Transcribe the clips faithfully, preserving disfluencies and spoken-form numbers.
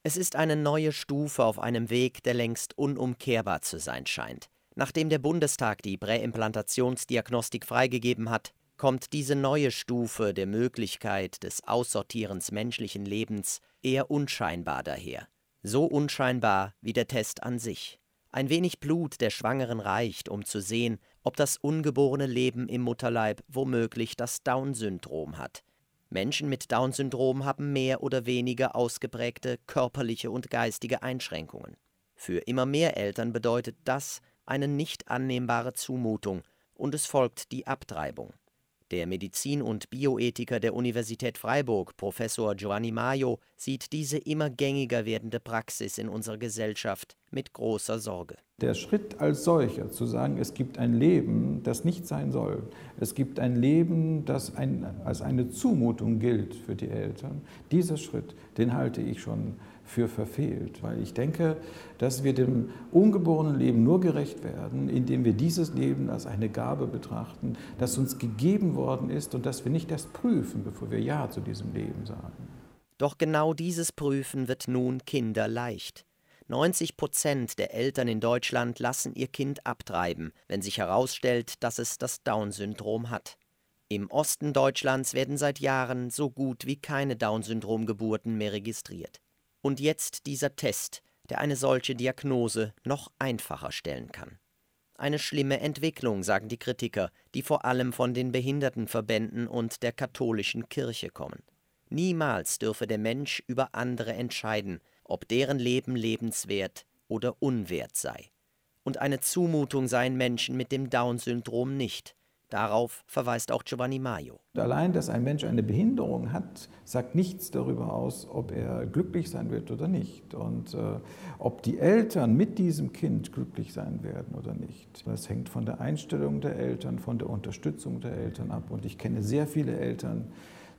Es ist eine neue Stufe auf einem Weg, der längst unumkehrbar zu sein scheint. Nachdem der Bundestag die Präimplantationsdiagnostik freigegeben hat, kommt diese neue Stufe der Möglichkeit des Aussortierens menschlichen Lebens eher unscheinbar daher. So unscheinbar wie der Test an sich. Ein wenig Blut der Schwangeren reicht, um zu sehen, ob das ungeborene Leben im Mutterleib womöglich das Down-Syndrom hat. Menschen mit Down-Syndrom haben mehr oder weniger ausgeprägte körperliche und geistige Einschränkungen. Für immer mehr Eltern bedeutet das eine nicht annehmbare Zumutung und es folgt die Abtreibung. Der Medizin- und Bioethiker der Universität Freiburg, Professor Giovanni Maio, sieht diese immer gängiger werdende Praxis in unserer Gesellschaft mit großer Sorge. Der Schritt als solcher, zu sagen, es gibt ein Leben, das nicht sein soll, es gibt ein Leben, das ein, als eine Zumutung gilt für die Eltern, dieser Schritt, den halte ich schon für verfehlt, weil ich denke, dass wir dem ungeborenen Leben nur gerecht werden, indem wir dieses Leben als eine Gabe betrachten, das uns gegeben worden ist und dass wir nicht erst prüfen, bevor wir Ja zu diesem Leben sagen. Doch genau dieses Prüfen wird nun kinderleicht. neunzig Prozent der Eltern in Deutschland lassen ihr Kind abtreiben, wenn sich herausstellt, dass es das Down-Syndrom hat. Im Osten Deutschlands werden seit Jahren so gut wie keine Down-Syndrom-Geburten mehr registriert. Und jetzt dieser Test, der eine solche Diagnose noch einfacher stellen kann. Eine schlimme Entwicklung, sagen die Kritiker, die vor allem von den Behindertenverbänden und der katholischen Kirche kommen. Niemals dürfe der Mensch über andere entscheiden, ob deren Leben lebenswert oder unwert sei. Und eine Zumutung seien Menschen mit dem Down-Syndrom nicht. Darauf verweist auch Giovanni Maio. Allein, dass ein Mensch eine Behinderung hat, sagt nichts darüber aus, ob er glücklich sein wird oder nicht. Und äh, ob die Eltern mit diesem Kind glücklich sein werden oder nicht. Das hängt von der Einstellung der Eltern, von der Unterstützung der Eltern ab. Und ich kenne sehr viele Eltern,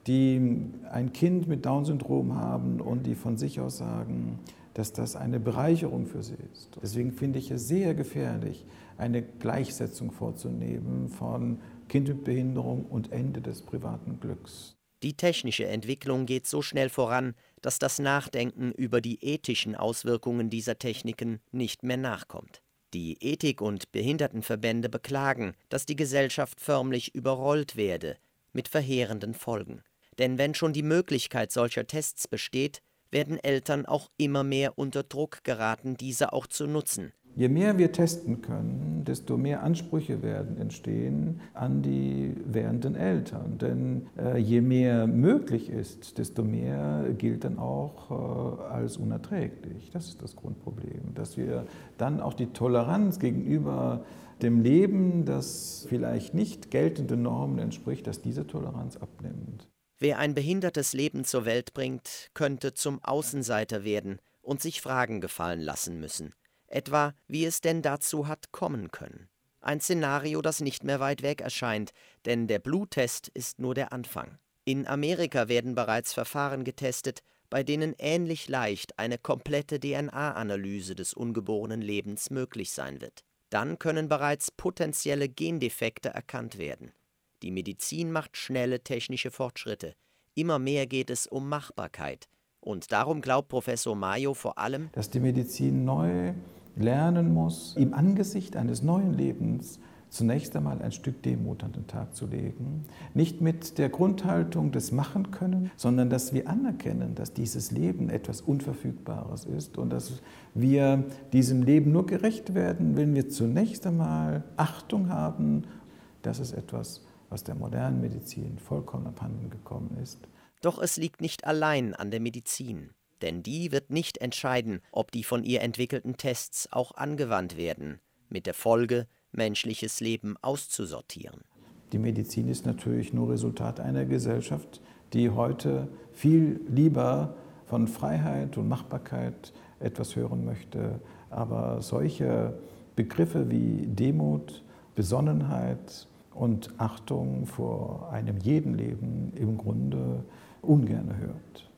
die ein Kind mit Down-Syndrom haben und die von sich aus sagen, dass das eine Bereicherung für sie ist. Deswegen finde ich es sehr gefährlich, eine Gleichsetzung vorzunehmen von Kind mit Behinderung und Ende des privaten Glücks. Die technische Entwicklung geht so schnell voran, dass das Nachdenken über die ethischen Auswirkungen dieser Techniken nicht mehr nachkommt. Die Ethik- und Behindertenverbände beklagen, dass die Gesellschaft förmlich überrollt werde, mit verheerenden Folgen. Denn wenn schon die Möglichkeit solcher Tests besteht, werden Eltern auch immer mehr unter Druck geraten, diese auch zu nutzen. Je mehr wir testen können, desto mehr Ansprüche werden entstehen an die werdenden Eltern. Denn äh, je mehr möglich ist, desto mehr gilt dann auch äh, als unerträglich. Das ist das Grundproblem, dass wir dann auch die Toleranz gegenüber dem Leben, das vielleicht nicht geltenden Normen entspricht, dass diese Toleranz abnimmt. Wer ein behindertes Leben zur Welt bringt, könnte zum Außenseiter werden und sich Fragen gefallen lassen müssen. Etwa, wie es denn dazu hat kommen können. Ein Szenario, das nicht mehr weit weg erscheint, denn der Bluttest ist nur der Anfang. In Amerika werden bereits Verfahren getestet, bei denen ähnlich leicht eine komplette D N A-Analyse des ungeborenen Lebens möglich sein wird. Dann können bereits potenzielle Gendefekte erkannt werden. Die Medizin macht schnelle technische Fortschritte. Immer mehr geht es um Machbarkeit. Und darum glaubt Professor Maio vor allem, dass die Medizin neu lernen muss, im Angesicht eines neuen Lebens zunächst einmal ein Stück Demut an den Tag zu legen. Nicht mit der Grundhaltung des Machen können, sondern dass wir anerkennen, dass dieses Leben etwas Unverfügbares ist und dass wir diesem Leben nur gerecht werden, wenn wir zunächst einmal Achtung haben. Das ist etwas, was der modernen Medizin vollkommen abhanden gekommen ist. Doch es liegt nicht allein an der Medizin, denn die wird nicht entscheiden, ob die von ihr entwickelten Tests auch angewandt werden, mit der Folge, menschliches Leben auszusortieren. Die Medizin ist natürlich nur Resultat einer Gesellschaft, die heute viel lieber von Freiheit und Machbarkeit etwas hören möchte. Aber solche Begriffe wie Demut, Besonnenheit und Achtung vor einem jeden Leben im Grunde ungern hört.